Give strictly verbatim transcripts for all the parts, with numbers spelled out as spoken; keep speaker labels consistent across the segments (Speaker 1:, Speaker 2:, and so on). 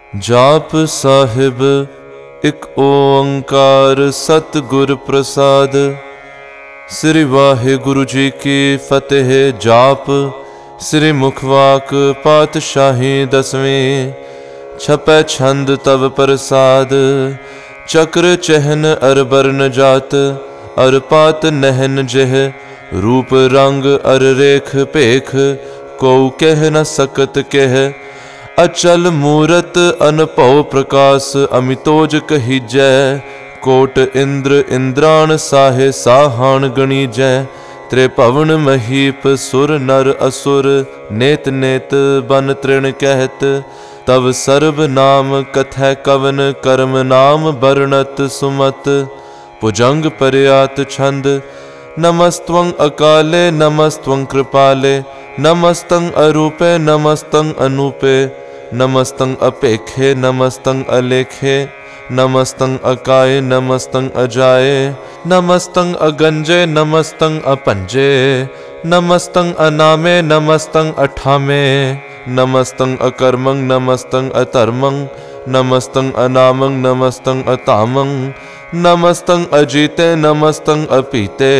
Speaker 1: जाप साहिब एक ओंकार सतगुर प्रसाद। श्री वाहिगुरु जी की फतेह। जाप श्री मुखवाक पातशाही दसवें। छपै छंद तव प्रसाद। चक्र चहन अर बरन जात अर पात नहन जह। रूप रंग अर रेख पेख को कह न सकत कह। अचल मूरत अनपव प्रकाश अमितोज कहीजै। कोट इंद्र इंद्राण साहे साहान गणीजै। त्रिभुवन महीप सुर नर असुर नेत नेत बन तृण कहत। तव सर्व नाम कथै कवन कर्म नाम बरणत सुमत। भुजंग पर्यात छंद। नमस्त्वं अकाले नमस्त्वं कृपाले। नमस्तं अरूपे नमस्तं अनूपे। नमस्तं अपेखे नमस्तं अलेखे। नमस्तं अकाय नमस्तं अजाए। नमस्तं अगंजे नमस्तं अपंजे। नमस्तं अनामे नमस्तं अठामे। नमस्तं अकर्मं नमस्तं अतर्मं। नमस्तं अनामं नमस्तं अतामं। नमस्तं अजीते नमस्तं अपीते।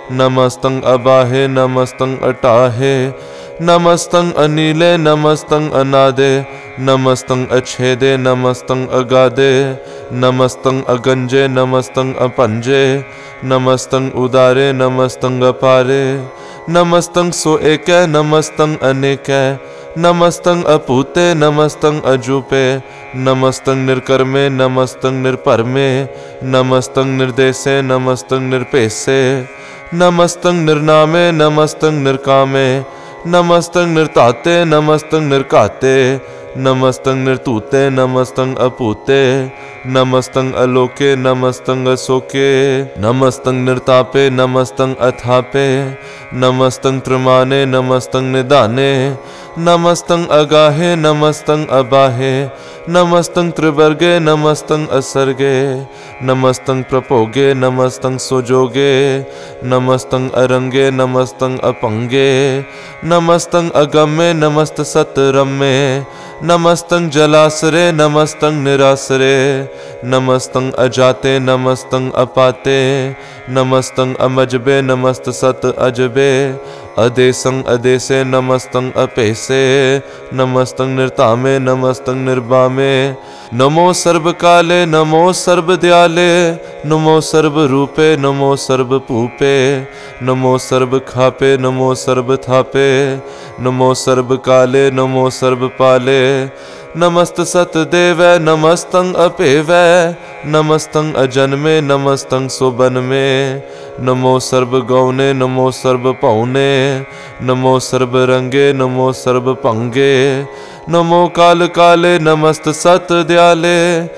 Speaker 1: नमस्तं अबाहे नमस्तं अटाहे। नमस्तं अनीले नमस्तं अनादे। नमस्तं अछेदे नमस्तं अगादे। नमस्तं अगंजे नमस्तं अपंजे। नमस्तं उदारे नमस्तं अपारे। नमस्तं सो एकै नमस्तं अनेकै। नमस्तं अपूते नमस्तं अजूपे। नमस्तं निर्कर्मे नमस्तं निर्परमे। नमस्तं निर्देशे नमस्तं निर्पेशे। नमस्तं निर्नामे नमस्तं निर्कामे। नमस्तं निर्ताते नमस्तं निर्काते। नमस्तं निर्तूते नमस्तं अपूते। नमस्तं अलोके नमस्तं असोके। नमस्तं निर्तापे नमस्तं अथापे। नमस्तं त्रिमाने नमस्तं निदाने। नमस्तं अगाहे नमस्तं अबाहे। नमस्तं त्रिवर्गे नमस्तं असर्गे। नमस्तं प्रपोगे नमस्तं सुजोगे। नमस्तं अरंगे नमस्तं अपंगे। नमस्तं अगम्ये नमस्त सतरम्ये। नमस्तं जलासरे नमस्तं निरासरे। नमस्तं अजाते नमस्तं अपाते। नमस्तं अमजबे नमस्त सत अजबे। अदेसं अदेसे नमस्तं अपेसे। नमस्तं निर्तामे नमस्तं निर्बामे। नमो सर्वकाले नमो सर्वदयाले। नमो सर्वरूपे नमो सर्वपूपे। नमो सर्वखापे नमो सर्वथापे। नमो सर्वकाले नमो सर्वपाले। नमस्त सतदेवै नमस्तं अपेवै। नमस्तं अजन्मे नमस्तं सुबन्मे। नमो सर्वगौने नमो सर्वपौने। नमो सर्वरंगे नमो सर्वपंगे। नमो काल काले नमस्त सत दयाले।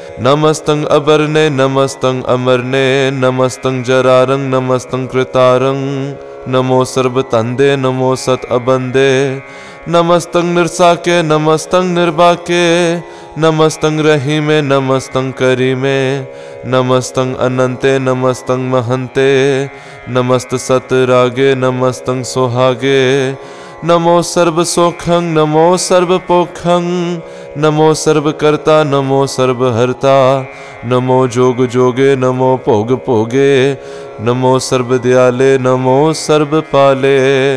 Speaker 1: नमस्तं अबरने नमस्तं अमरने। नमस्तं जरारं नमस्तं कृतारं। नमो सर्वतंदे नमो सत अबंदे। नमस्तं निर्साके नमस्तं निर्बाके। नमस्तं रहीमे नमस्तं करीमे। नमस्तं अनंते नमस्तं महंते। नमस्त सतरागे नमस्तं सुहागे। नमो सर्वसोखं नमो सर्वपोखं। नमो सर्वकर्ता नमो सर्वहर्ता। नमो जोग जोगे नमो भोग भोगे। नमो सर्वदयाले नमो सर्वपाले।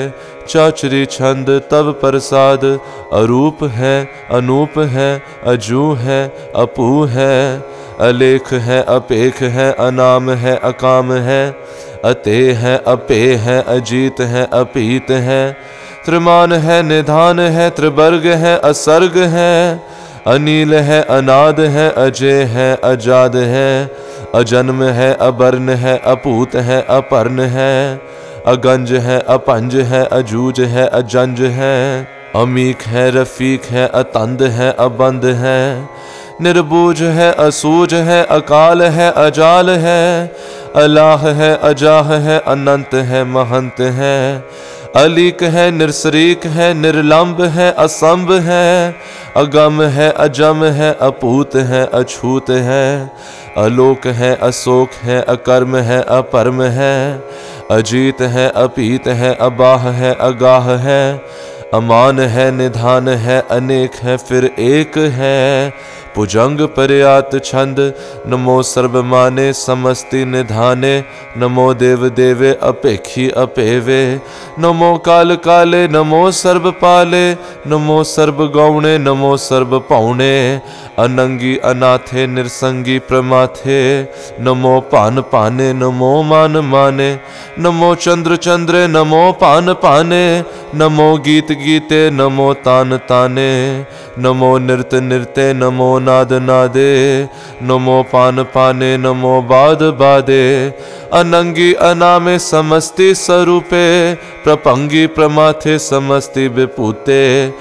Speaker 1: चाचरी छंद तव प्रसाद। अरूप है अनूप है अजू है अपू है। अलेख है अपेख है अनाम है अकाम है। अते है अपे है अजीत है अपीत है। त्रिमान है निधान है त्रिवर्ग है असर्ग है। अनील है अनाद है अजय है अजाद है। अजन्म है अबर्न है अपूत है अपर्ण है। अगंज है अपंज है अजूज है अजंज है। अमीक है रफीक है अतंद है अबंद है। निर्बूज है असूज है अकाल है अजाल है। अलाह है अजाह है अनंत है महंत है। अलीक है निरसरीक है निर्लंब है असंभ है। अगम है अजम है अपूत है अछूत है। अलोक है अशोक है अकर्म है अपरम है। अजीत है अपीत है अबाह है अगाह है। अमान है निधान है अनेक है फिर एक है। भुजंग पर्यात छंद नमो सर्ब माने समस्ति निधाने। नमो देव देवे अपेखी अपेवे। नमो काल काले नमो सर्ब पाले। नमो सर्ब गौणे नमो सर्ब पौणे। अनंगी अनाथे निरसंगी प्रमाथे। नमो पान पाने नमो मान माने। नमो चंद्र चंद्रे नमो पान पाने। नमो गीत गीते नमो तान ताने। नमो नृत्य नृत्य नमो नाद नादे। नमो पान पाने नमो बाद बादे। अनंगी अनामे समस्ति स्वरूपे। प्रपंगी प्रमाथे समस्ति विपूते।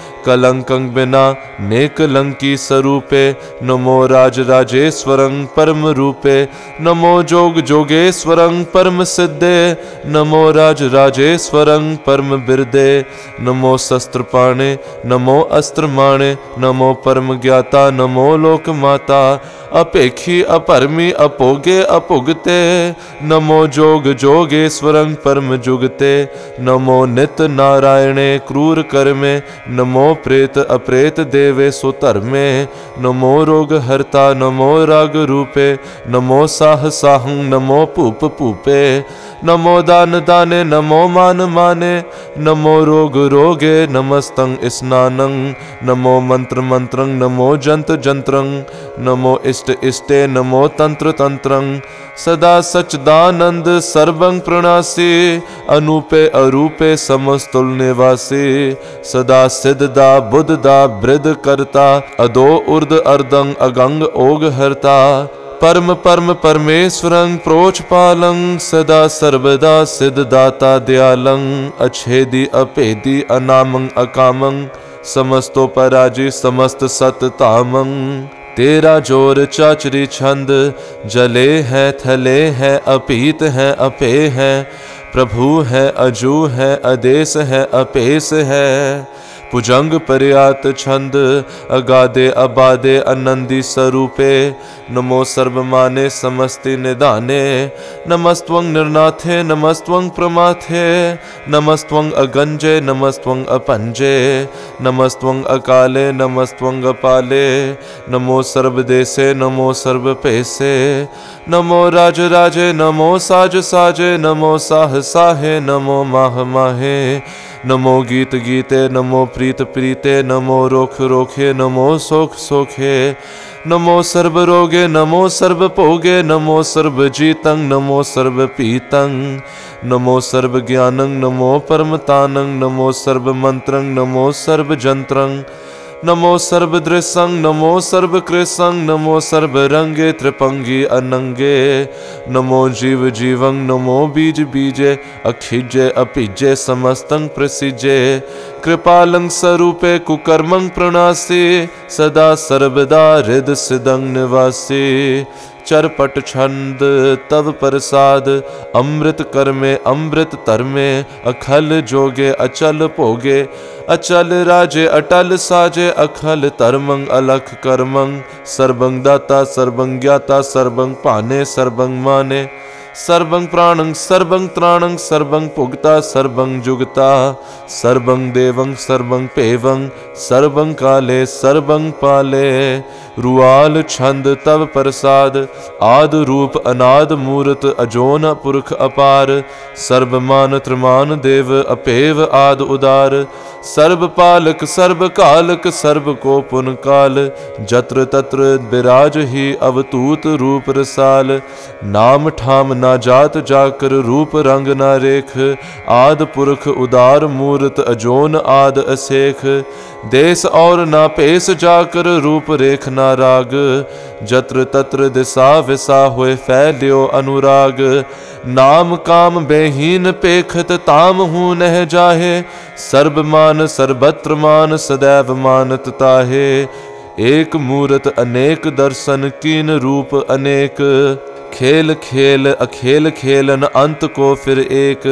Speaker 1: कलंकं बिना नेक लंकी स्वरूपे। नमो राज राजेश्वरं परम रूपे। नमो जोग जोगेश्वरं परम सिद्धे। नमो राज राजेश्वरं परम बिरदे। नमो शस्त्र पाणे नमो अस्त्र माणे। नमो परम ज्ञाता नमो लोक माता। अपेखी अपरमी अपोगे अपुगते। नमो जोग जोगेश्वरं परम जुगते। नमो नित नारायणे क्रूर कर्मे। नमो प्रेत अप्रेत देवे सुधर्मे। नमो रोग हरता नमो राग रूपे। नमो साह साहं नमो पूप पूपे। नमो दान दाने नमो मान माने। नमो रोग रोगे नमस्तं स्नानं। नमो मंत्र मंत्रं नमो जंत जंत्रं। नमो इष्ट इष्टे नमो तंत्र तंत्रं। सदा सच्चिदानंद सर्वं प्रणासी। अनूपे अरूपे समस्तुल निवासी। सदा सिद्धदा बुद्धदा बृद करता। अदो उर्द अर्दं अगंग ओग हरता। परम परम परमेश्वरं प्रोच पालं। सदा सर्वदा सिद्धदाता दयालं। अच्छेदी अपेदी अनामं अकामं। समस्तो पराजी समस्त सततामं। तेरा जोर चाचरी छंद जले है थले है अपीत है अपे है। प्रभु है अजू है अदेश है अपेस है। भुजंग पर्यात छंद अगाधे अबाधे आनंदी स्वरूपे। नमो सर्वमाने समस्ति निदाने। नमस्त्वं निर्नाथे नमस्त्वं प्रमाथे। नमस्त्वं अगंजे नमस्त्वं अपंजे। नमस्त्वं अकाले नमस्त्वं अपाले। नमो सर्वदेशे नमो सर्वपेशे। नमो राज राजे नमो साज साजे। नमो साह साहे नमो माह माहे। नमो गीत गीते नमो प्रीत प्रीते। नमो रोख रोखे नमो सोख सोखे। नमो सर्व रोगे नमो सर्व भोगे। नमो सर्व जीतं नमो सर्व पीतं। नमो सर्व ज्ञानं नमो परमतानं। नमो सर्व मंत्रं नमो सर्व जंत्रं। नमो सर्व दृशं नमो सर्व कृशं। नमो सर्व रंगे त्रिपंगी अनंगे। नमो जीव जीवं नमो बीज बीजे। अखिजे अपिजे समस्तं प्रसिजे। कृपालं स्वरूपे कुकर्मं प्रणासी। सदा सर्वदा हृद सिदं निवासी। चरपट छंद तव प्रसाद। अमृत कर्मे अमृत तरमे। अखल जोगे अचल भोगे। अचल राजे अटल साजे। अखल धर्मं अलख कर्मं। सर्वं दाता सर्वं ज्ञाता सर्वं पाने सर्वं माने। सर्वं प्राणं सर्वं त्राणं सर्वं पुगता सर्वं जुगता। सर्वं देवं सर्वं पेवं। सर्वं काले सर्वं पाले। रुआल छंद तव प्रसाद। आद रूप अनाद मूर्त अजोन पुरख अपार। सर्वमान त्रिमान देव अपेव आद उदार। सर्व पालक सर्व कालक सर्व को पुन काल। जत्र तत्र विराज ही अवतूत रूप रसाल। नाम ठाम ना जात जाकर रूप रंग ना रेख। आद पुरख उदार मूर्त अजोन आद असेख। देश और ना पेश जाकर रूप रेख ना राग। जत्र तत्र दिशा विसा होए फैल्यो अनुराग। नाम काम बेहीन पेखत ताम हूँ नह जाहे। सर्वमान सर्वत्र मान सदैव मानत ताहे। एक मूरत अनेक दर्शन कीन रूप अनेक। खेल खेल अखेल खेलन अंत को फिर एक।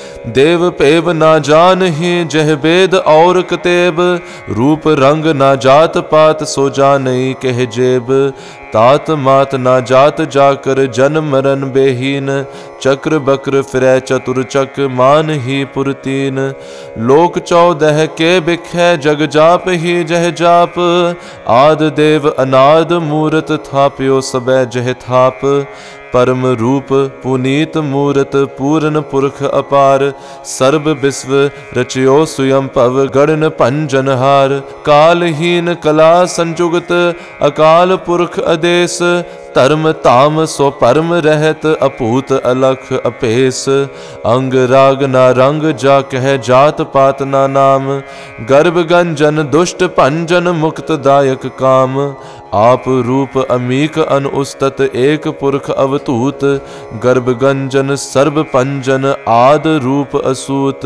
Speaker 1: देव पेव ना जान ही जह वेद और कतेब। रूप रंग ना जात पात सो जानई कह जेब। तात मात ना जात जाकर जन मरण बेहीन। चक्र बक्र फिरै चतुर चक मान ही पुरतीन। लोक चौदह के बिखै जग जाप ही जह जाप। आद देव अनाद मूरत थाप्यो सबै जह थाप। परम रूप पुनीत मूरत पूर्ण पुरख अपार। सर्व विश्व रचयो स्वयं पव गणन पंजनहार। कालहीन कला संजुगत अकाल पुरख आदेश। धर्म ताम सो परम रहत अपूत अलख अपेस। अंग राग ना रंग जा कह जात पात ना नाम। गर्भ गंजन दुष्ट पंजन मुक्त दायक काम। आप रूप अमीक अन उस्तत एक पुरख अवतूत। गर्भ गंजन सर्व पंजन आद रूप असूत।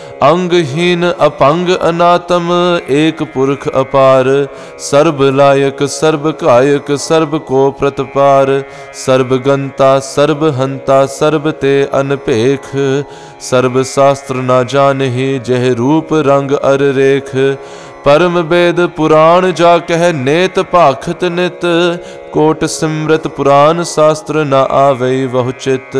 Speaker 1: अंगहीन अपंग अनातम एक पुरख अपार। सर्व लायक सर्व कायक सर्व को प्रतपार। सर्व गंता सर्व हंता सर्व ते अनपेख। सर्व शास्त्र ना जानहि जह रूप रंग अर रेख। परम वेद पुराण जा कह नेत भाखत नित। कोट सिमरत पुराण शास्त्र न आवे बहु चित।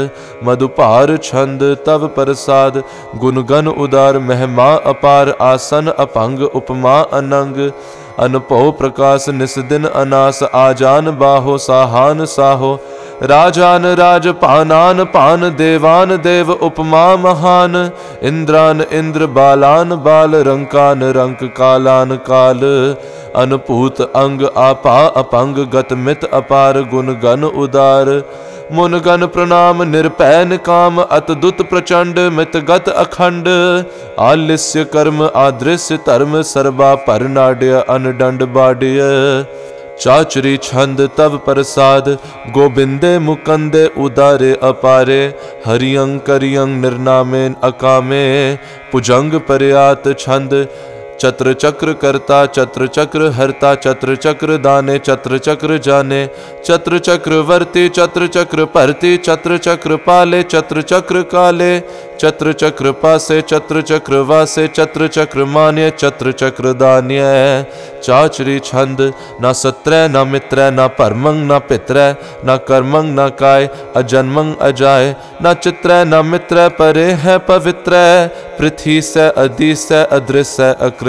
Speaker 1: मधुपार छंद तव प्रसाद गुण गण उदार। महिमा अपार आसन अपंग उपमा अनंग। अनपो प्रकाश निस्दिन अनास। आजान बाहो साहान साहो। राजान राज पानान पान। देवान देव उपमा महान। इंद्रान इंद्र बालान बाल। रंकान रंक कालान काल। अनपूत अंग आपा अपंग गत मित अपार। गुण गण उदार मुन गण प्रणाम निरपै निकाम। अतदुत प्रचंड मित गत अखंड। आलिस्य कर्म आदृश्य धर्म। सर्वा परनाड्य अनडंड बाड्य। चाचरी छंद तव प्रसाद गोबिंदे मुकंदे उदारे अपारे। हरियं करियं निर्नामे अकामे। पुजंग पर्यात छंद चत्र चक्र करता चत्र चक्र हरता। चत्र चक्र दाने चत्र चक्र जाने। चत्र चक्र वर्ती चत्र चक्र परती। चत्र चक्र पाले चत्र चक्र काले। चत्र चक्र पासे चत्र चक्र वासे। चत्र चक्र मान्य चत्र चक्र दान्य। चाचरी छंद ना सत्रह ना मित्र ना परमंग ना पित्र। ना कर्मंग ना काय अजन्मंग अजाय। ना चित्र ना मित्र परे है पवित्र। पृथ्वी से अदि से अदृश्य अकृ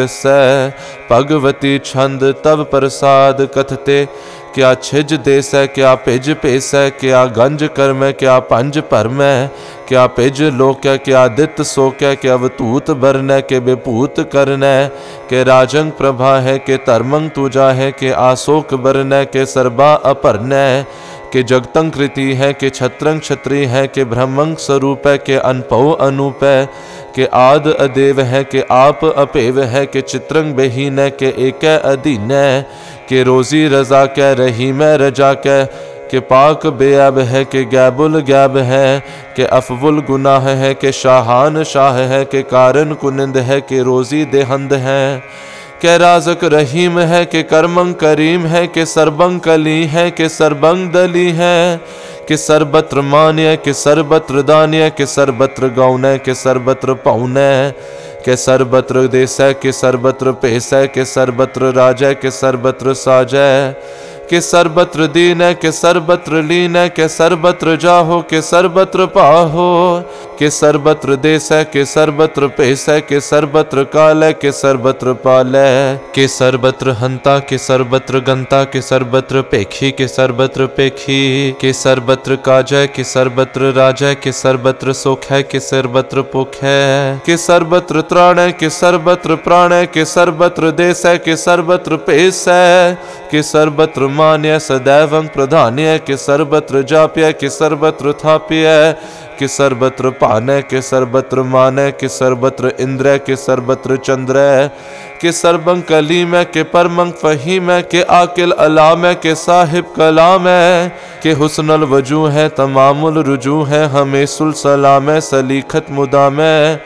Speaker 1: भगवती छंद तव प्रसाद कथते। क्या छिज देस है क्या पिज पेस है। क्या गंज कर्म है क्या पंज परम है। क्या पिज लोक है क्या दित सोक है। क्या अवतूत बरन है के विभूत करन है। के राजंग प्रभा है के धर्मंग तुजा है। के आशोक बरन है के सर्वा अपर्ण है। के जगतंग कृति है के छत्रंग क्षत्रि है। के ब्रह्मंग स्वरूप है के अनपौ अनूप है। के आद अदेव है के आप अपेव है। के चित्रंग बेहीन है के एक अधीन है। के रोजी रजा कै रही मैं रजा कै। के पाक बेअब है के गैबुल गैब है। के अफवुल गुनाह है के शाहान शाह है। के कारण कुनिंद है के रोजी देहंद है। के राजक रहीम है के कर्मंग करीम है। के सर्बंग कली है के सर्बंग दली है। कि सर्वत्र मान्य के सर्वत्र दान्य। के सर्वत्र गौन के सर्वत्र पौन। के सर्वत्र देश के सर्वत्र पेश के सर्वत्र राजा के सर्वत्र साजय। के सर्वत्र दीन के सर्वत्र लीन के सर्वत्र जाहो। के सर्वत्र पाहो। के सर्वत्र देश के सर्वत्र पेश के सर्वत्र काल के सर्वत्र पाल। के सर्वत्र हंता के सर्वत्र गंता। के सर्वत्र पेखी के सर्वत्र पेखी। के सर्वत्र काजय के सर्वत्र राजय। के सर्वत्र सुख है के सर्वत्र पुख है। के सर्वत्र त्राण के सर्वत्र प्राण के सर्वत्र देश के सर्वत्र पेश है। के सर्वत्र मान्य सदैवं प्रधान्य। के सर्वत्र जाप्य के सर्वत्र थाप्य। कि सर्वत्र पाने के सर्वत्र माने। कि सर्वत्र इंद्र के सर्वत्र चंद्र। के सर्वं कलीम के परमंग फहीम। के आकिल अलाम के साहिब कलाम। के हुस्नल वजू है तमामुल रुजू है। हमें सुल सलाम सलीखत मुदाम।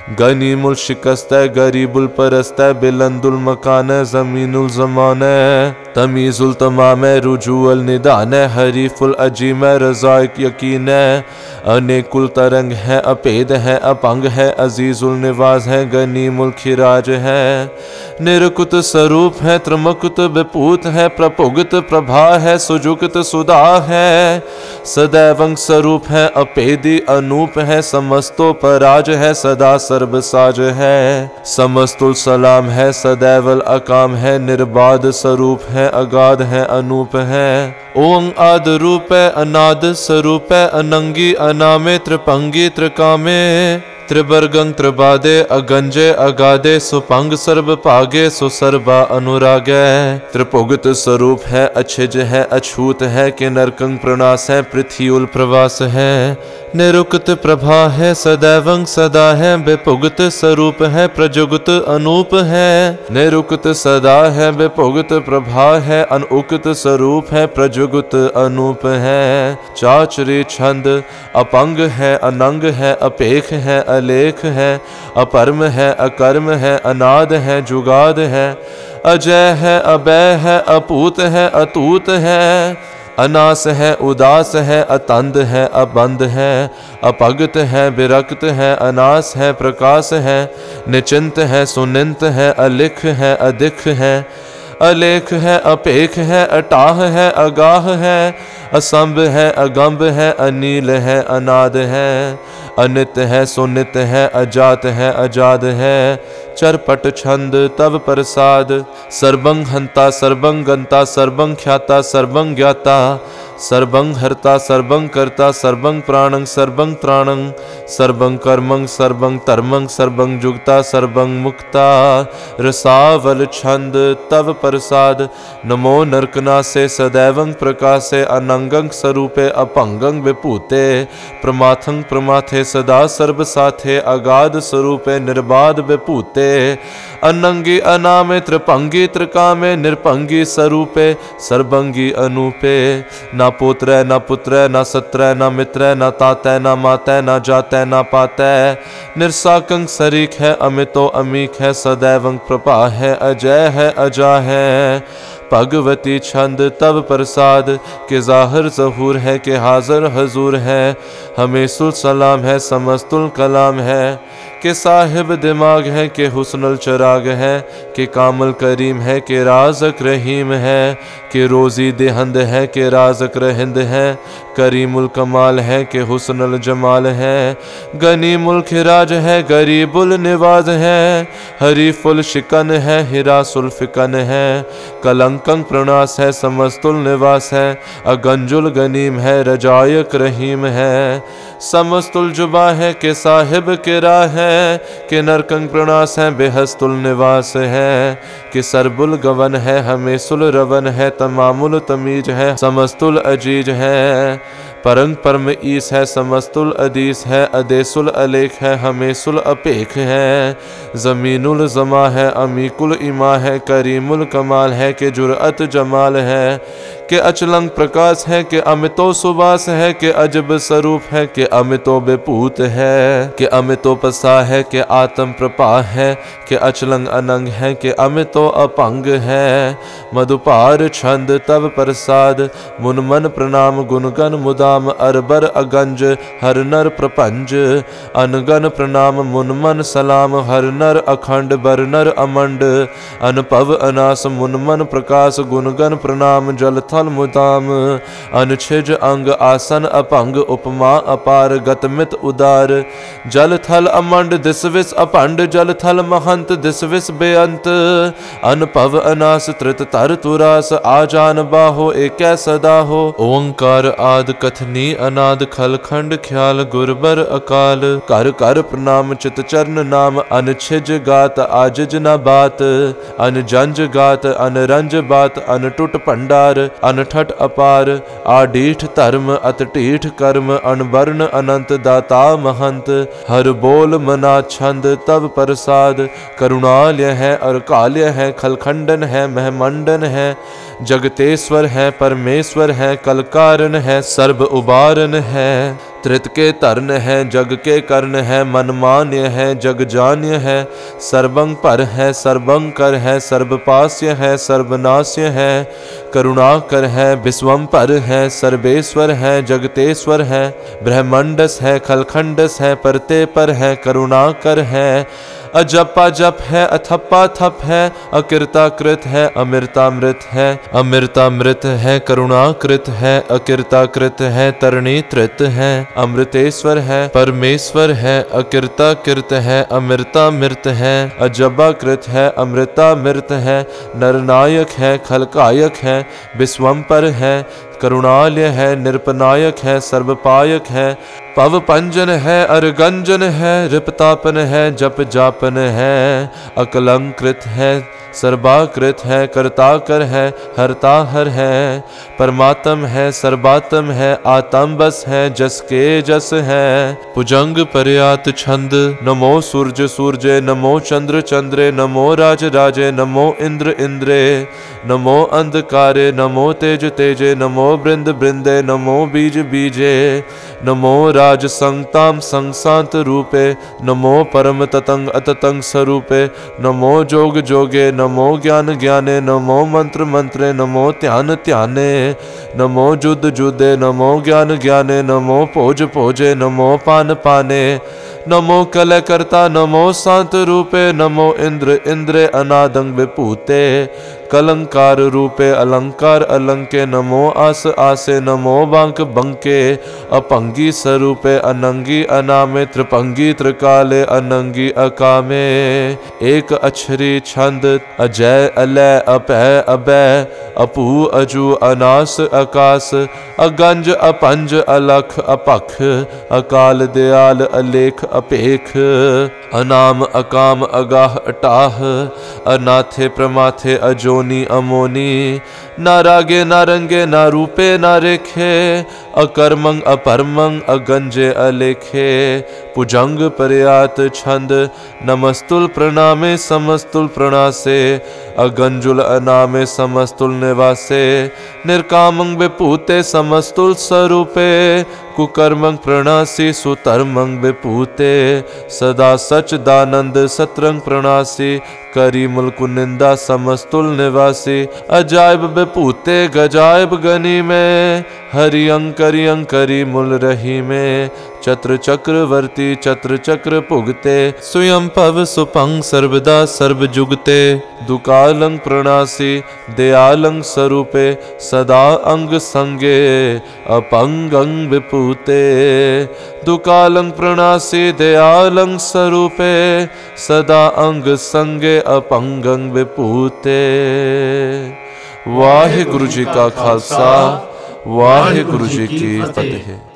Speaker 1: गनीमुल शिकस्त गरीबुल परस्त बिलंदुल मकान जमीनुल जमान तमीजुल तमाम रुजूअल निदान हरीफुल अजीम रज़ाइक यकीन अनेकुल तरंग है अपेद है अपंग है अजीजुल निवाज है गनीमुल खिराज है निरकुत स्वरूप है त्रमकुत विपूत है प्रपुगत प्रभा है सुजुगत सुधा है सदैवं स्वरूप है अपेदी अनूप है समस्तो पराज है सदा सर्वसाज है समस्तुल सलाम है सदैवल अकाम है निर्बाध स्वरूप है अगाध है अनूप है ओं आद रूप है अनाद स्वरूप है अनंगी अनामे त्रिपंगी त्रिकामे त्रिवर्गं त्रिबादे अगंजे अगादे सुपंग सर्व पागे सुसर्बा अनुरागे त्रिपुगत स्वरूप है अच्छिज है अछूत है कि नरकंग प्रणास है पृथ्वीउल प्रवास है निरुक्त प्रभा है सदैवं सदा है बेपुगत स्वरूप है प्रजुगत अनूप है निरुक्त सदा है बेपुगत प्रभा है अनुक्त स्वरूप है प्रजुगत अनूप है चाचरी छंद अपंग है अनंग है अपेख है अलेख है अपरम है अकर्म है अनाद है जुगाद है अजय है अभय है अपूत है अतूत है अनास है उदास है अतंद है अबंध है अपगत है विरक्त है अनास है प्रकाश है निचिंत है सुनिंत है अलिख है अधिक है अलेख है अपेख है अटाह है अगाह है असंभ है अगंभ है अनील है अनाद है अनित है सुनित है अजात है अजाद है चरपट छंद तव प्रसाद सर्वं हंता सर्वं गंता सर्वं ख्याता सर्वं ज्ञाता सर्वं हर्ता सर्वं कर्ता सर्वं प्राणं सर्वं त्राणं सर्वं कर्मं सर्वं धर्मं सर्वं जुगता सर्वं मुक्ता रसावल छंद तव प्रसाद नमो नरकनासे सदैवं प्रकाशे अनंगं स्वरूपे अपंगं विभूते प्रमाथं प्रमाथे सदा सर्व साथे अगाध स्वरूपे निर्बाध विभूते अनंगी अनामे त्रिपंगी त्रिकामे निरपंगी स्वरूपे सर्वंगी अनूपे ना पुत्र न पुत्र न सत्र न मित्र न तातै न मातै न जातै न पातै निरसाकं सरीख है अमितो अमीक है सदैवं प्रभा है अजय है अजा है भगवती छंद तव प्रसाद के जाहिर ज़हूर है के हाजिर हजूर है हमेशुल सलाम है समस्तुल कलाम है के साहिब दिमाग है के हुस्नुल चराग है के कामल करीम है के राज़क रहीम है के रोज़ी देहंद है के राज़क रहिंद है करीमुल कमाल है के हुस्नुल जमाल है गनीमुल खिराज है गरीबुल निवाज है हरीफुल शिकन है हिरासुल फिकन है कलंकं प्रणास है समस्तुल निवास है अगंजुल गनीम है रजायक रहीम है समस्तुल जुबा है के साहिब के राह है के नरकंग प्रणास है बेहस्तुल निवास है कि सरबुल गवन है हमेशुल रवन है तमामुल तमीज है समस्तुल अजीज है परंग परम ईस है समस्तुल अदीस है अदेसुल अलेख है हमेशुल अपेख है ज़मीनुल ज़मा है अमीकुल इमा है करीमुल कमाल है के जुरअत जमाल है के अचलंग प्रकाश है के अमितो सुबास है के अजब स्वरूप है के अमितो बेपूत है के अमितो पसा है के आत्म प्रपा है के अचलंग अनंग है के अमितो अपंग है मधुपार छंद तव प्रसाद मुनमन प्रणाम गुणगन मुदाम अरबर अगंज हर नर प्रपंज अनगन प्रणाम मुनमन सलाम हर नर अखंड बरनर अमंड अनपव अनास मुनमन प्रकाश गुणगन प्रणाम जलथल मुदाम अनछिज अंग आसन अपंग उपमा अपार गतमित उदार जल थल अमंड दिसविस अपंड जल थल महंत दिसविस बेअंत अनपव अनास त्रित तर तुरास आजान बाहो एक सदा हो ओंकार आद कथनी अनाद खल खंड ख्याल गुरबर अकाल कर कर प्रणाम चित चरण नाम अनछिज गात आजिज न बात अनजंज गात अनरंज बात अनटुट भंडार अनठट अपार आडीठ धर्म अतटीठ कर्म अनवर्ण अनंत दाता महंत हर बोल मना छंद तव प्रसाद करुणालय है और काल्य है खलखंडन है महमंडन है जगतेश्वर है परमेश्वर है कलकारण है सर्व उबारन है त्रित के तर्ण है, जग के कर्ण है, मनमान्य है, जग जान्य है, सर्वं पर है, सर्वं कर है, सर्वपास्य है, सर्वनाश्य है, करुणाकर है, विश्वं पर है, सर्वेश्वर है, जगतेश्वर है, ब्रह्मंडस है, खलखंडस है, परते पर है, करुणाकर है, अजपा जप है, अथपा थप है, अकृताकृत है, अमृतामृत है, अमृतामृत है, करुणाकृत है, अकृताकृत है, तरणीकृत है, अमृतेश्वर है, परमेश्वर है, अकृताकृत है, अमृतामृत है, अजबाकृत है, अमृतामृत है, नरनायक है, खलकायक है, विश्वम्पर है, करुणालय है, निरपनायक है, सर्वपायक है, पव पंजन है, अरगंजन है, रिपतापन है, जप जापन है, अकलंकृत है, सर्वाकृत है, कर्ताकर है, हरताहर है, परमात्म है, सर्वात्म है, आतंबस है, जस के जस है, भुजंग पर्यात छंद, नमो सूर्य सूर्य, नमो चंद्र चंद्रे, नमो राज राजे, नमो इंद्र इंद्रे, नमो अंधकारे, नमो तेज तेजे, नमो बृंद बृंदे, नमो बीज बीजे, नमो राज संगताम संगसांत रूपे, नमो परम ततंग अततंग स्वरूपे, नमो जोग जोगे, नमो ज्ञान ज्ञाने, नमो मंत्र मंत्रे, नमो ध्यान ध्याने, नमो जुद जुदे, नमो ज्ञान ज्ञाने, नमो भोज भोजे, नमो पान पाने, नमो कलय कर्ता, नमो शांत रूपे, नमो इंद्र इंद्रे, अनादंग विभूते, कलंकार रूपे, अलंकार अलंके, नमो आस आसे, नमो बांक बंके, अपंगी स्वरूपे, अनंगी अनामे, त्रिपंगी त्रिकाले, अनंगी अकामे, एक अक्षरी छंद, अजय अलय अपय अभय, अपू अजू अनास आकाश, अगंज अपंज अलख अपख, अकाल दयाल अलेख अपेख, अनाम अकाम अगाह अटाह, अनाथे प्रमाथे, अजोनी अमोनी, ना रागे ना रंगे, ना रूपे ना रेखे, अकर्मंग अपरमंग, अगंजे अलेखे, भुजंग पर्यात छंद, नमस्तुल प्रणामे समस्तुल प्रणासे, अगंजुल अनामे समस्तुल निवासे, निर्कामंग विपूते समस्तुल स्वरूपे, कुकर्मंग प्रणासी सुतर्मंग विपूते, सदा सच्चिदानंद सतरंग प्रणासी, करी मुल्क निंदा समस्तुल निवासी, अजायब विपूते गजायब गनी में, हरि अंकरि अंकरि मूल रही में, चत्र चक्रवर्ती चत्र चक्र पुगते, स्वयं पव सुपंग सर्वदा सर्व जुगते, दुकालंग प्रणासी दयालंग स्वरूपे, सदा अंग संगे अपंगंग विपूते, दुकालंग प्रणासी दयालंग स्वरूपे, सदा अंग संगे अपंगंग विपूते। वाहे गुरु जी का खालसा, वाहे गुरु जी की फतेह।